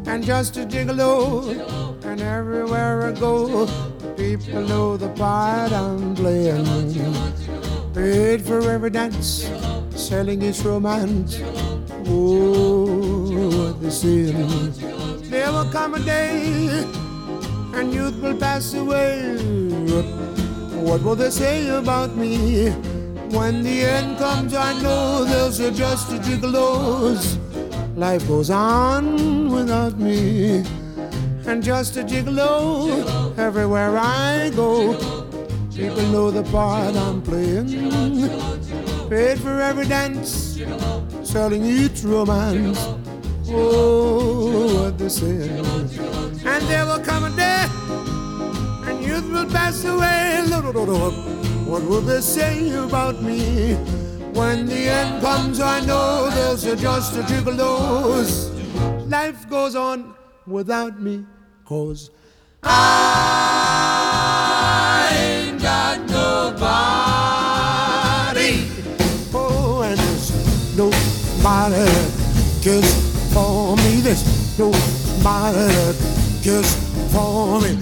and just a gigolo. And everywhere I go, people know the part I'm playing. Paid for every dance, selling each romance. Oh, what they say. There will come a day, and youth will pass away. What will they say about me? When the end comes, I know they'll say just a gigolos. Life goes on without me, and just a gigolo. Everywhere I go, people know the part I'm playing. Paid for every dance, selling each romance. Oh, what they say. And there will come a day, and youth will pass away. What will they say about me? When the end comes, I know they'll say just a gigolos. Life goes on without me, 'cause I ain't got nobody. Oh, and there's nobody that cares for me. There's nobody that cares for me.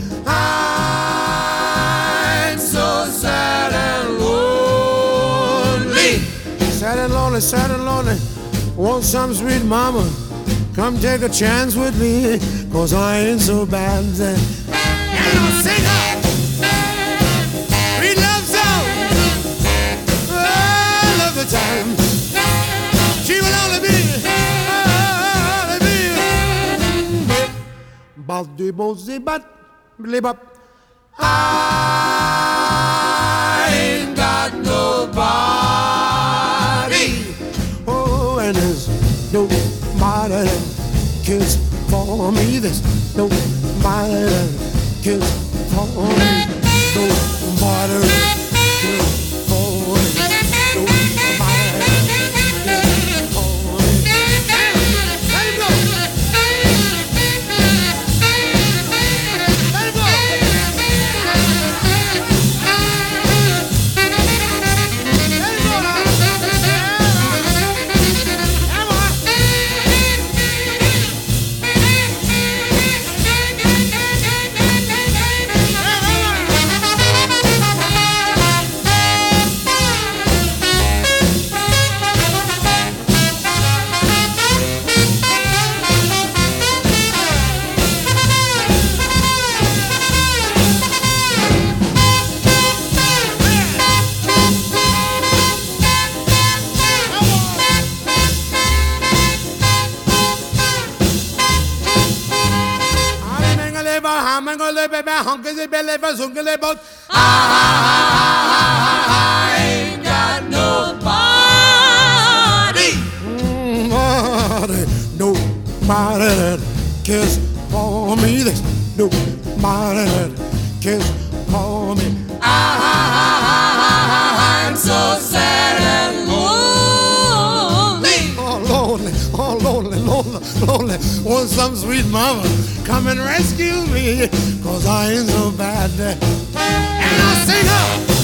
I'm so sad and lonely. Sad and lonely, sad and lonely. Want some sweet mama, come take a chance with me, 'cause I ain't so bad. And I'll sing her sweet love song. Oh, I love the time. She will only be Baldi bozi bat blib up. I ain't got nobody. Oh, and there's nobody that cares for me. There's nobody that cares for me. Nobody that cares for me. Nobody that cares for me. Let him go. I ain't got nobody. Nobody that cares for me. There's nobody that cares for me. I'm so sad and lonely. Oh, lonely, oh, lonely, lonely, lonely. Want some sweet mama, come and rescue me, 'cause I ain't so bad. And I'll sing her